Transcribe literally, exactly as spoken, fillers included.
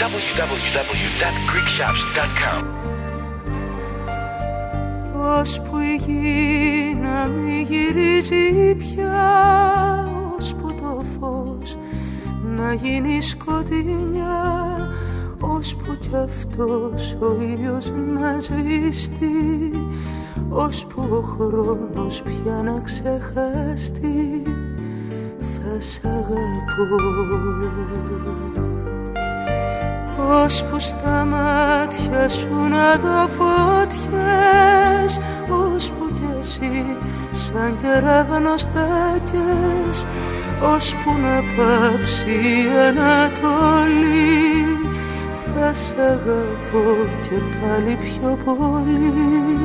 double-u double-u double-u dot greek shops dot com. Ώσπου η γη να μη γυρίζει πια, ώσπου το φως να γίνει σκοτεινιά, ώσπου κι αυτός ο ήλιος να σβήσει, ώσπου ο χρόνος πια να ξεχαστεί, θα σ' αγαπώ. Ώσπου στα μάτια σου να δω φωτιές, ώσπου κι εσύ σαν κεραυνός θα καις, ώσπου να πάψει η Ανατολή, θα σ' αγαπώ και πάλι πιο πολύ.